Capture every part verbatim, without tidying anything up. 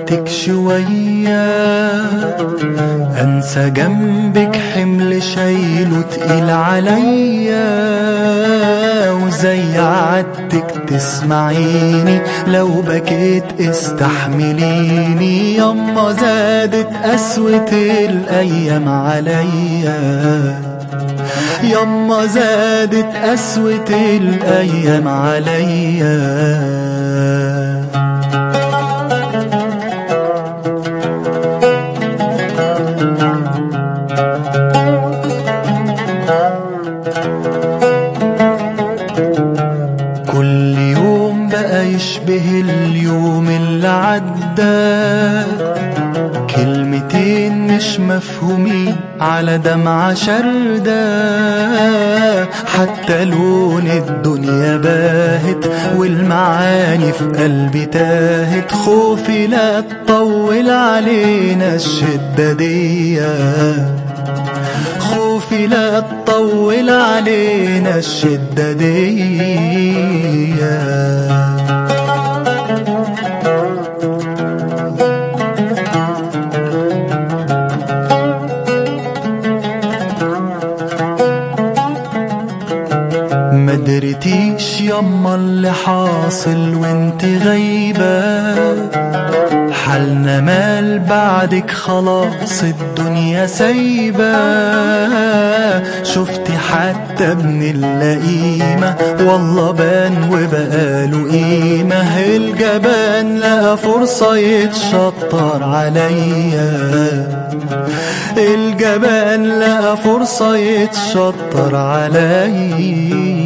وقتك شوية، انسى جنبك حمل شايله تقيل عليا، وزي عادتك تسمعيني لو بكيت استحمليني. يما زادت قسوة الايام عليا، يما زادت قسوة الايام عليا. كل يوم بقى يشبه اليوم اللي عدى، كلمتين مش مفهومين على دمعة شردة، حتى لون الدنيا باهت والمعاني في قلبي تاهت. خوفي لا تطول علينا الشدة دي، خوفي لا تطول علينا الشدة دي. مدرتيش يما اللي حاصل وانت غايبة، حالنا مال بعدك خلاص الدنيا سايبة. شفتي حتى ابن اللئيمة والله بان وبقاله قيمة، الجبان لقى فرصة يتشطر عليا، الجبان لقى فرصة يتشطر عليا.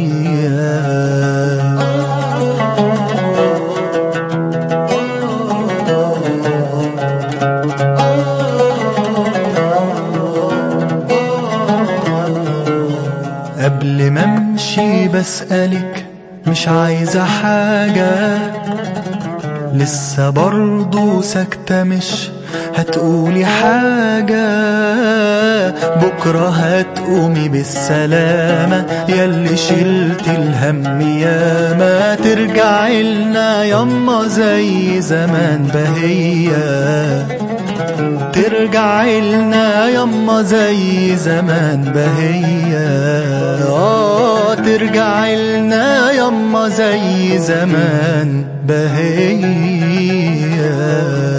قبل ما امشي بسألك مش عايزة حاجة، لسه برضو ساكتة مش هتقولي حاجة. بكرة هتقومي بالسلامة ياللي شلت الهم ياما، ترجعي لنا يما زي زمان بهية، ترجعي لنا يما زي زمان بهية. آه ترجعي لنا يما زي زمان بهية.